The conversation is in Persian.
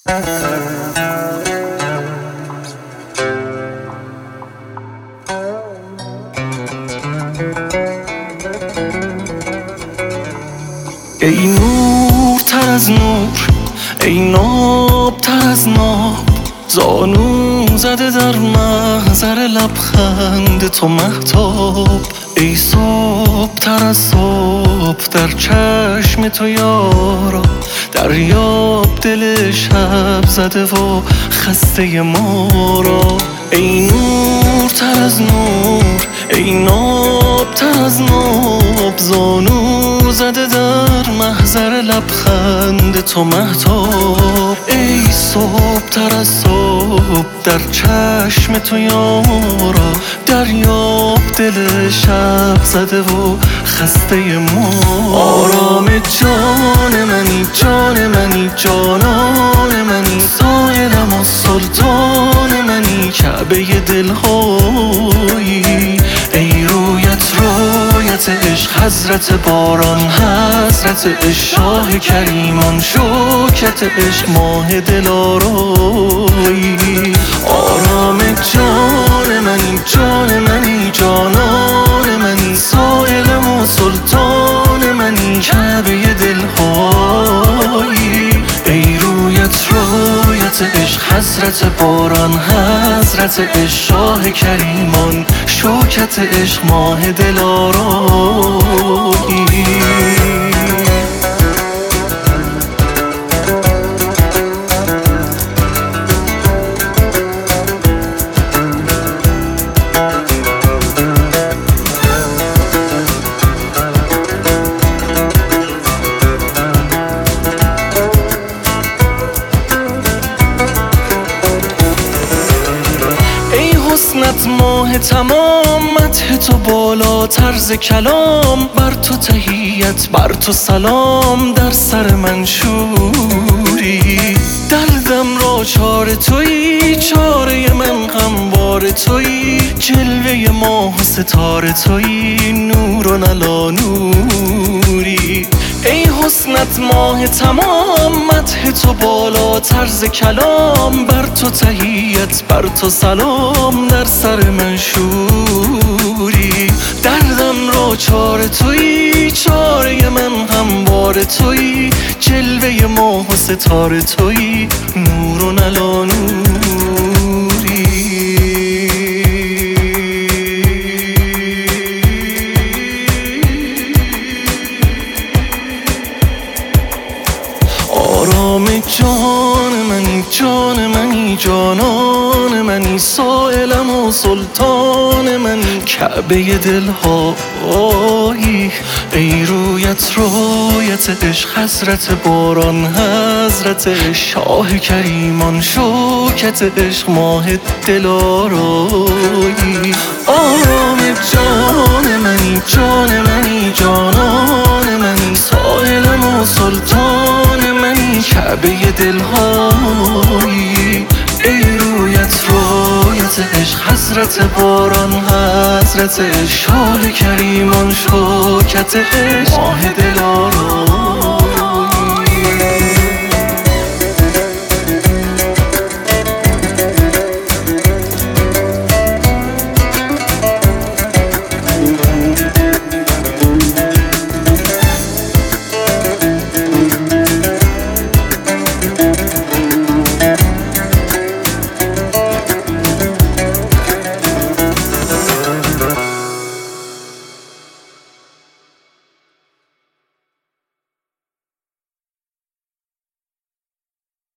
ای نورتر از نور، ای نابتر از ناب، زانو زده در محضر لبخند تو مهتاب. ای صبح‌تر از صبح در چشم تو یارا، دریاب دل شب زده و خسته ما را. ای نورتر از نور، ای نابتر از ناب، زانو زده در محضر لبخند تو مهتاب. ای صبح‌تر از صبح در چشم تو یارا، دریاب دل شب زده و خسته ما. آرام جان منی، جان منی، جانان منی، سایلم و سلطان منی، کعبه دلهایی. ای رویت رویت عشق، حضرت باران حضرت عشق، شاه کریمان شوکت عشق، ماه دلارایی. آرام جان منی، جان منی، جانان منی، سایلم و سلطان منی، کعبه دلهایی. ای رویت رویت عشق، حضرت باران حضرت عشق، شاه کریمان شوکت عشق، ماه دلارایی. حسنت ماه تمام، مدح تو بالا طرز کلام، بر تو تحیت بر تو سلام، در سر منشوری. دردم را چاره تویی، چاره من غمبار تویی، جلوه ماه و ستاره تویی، نور و نلا نوری. ای حسنت ماه تمام، مدح تو بالا طرز کلام، بر تو تحیت بر تو سلام، در سر منشوری. دردم را چاره تویی، چاره من غمبار تویی، جلوه ماه و ستاره تویی، نور و نلا نوری. آرام جان منی، جان منی، جانان منی، سائلم و سلطان منی، کعبه دلهایی. ای رویت رویت عشق، حضرت باران حضرت عشق، شاه کریمان شوکت عشق، ماه دلارایی. آرام جان منی، جان منی، جانان منی، سائلم و سلطان منی، کعبه دلهایی. ای رویت رویت عشق، حضرت باران حضرت عشق، شاه کریمان شوکت عشق، ماه دلارایی.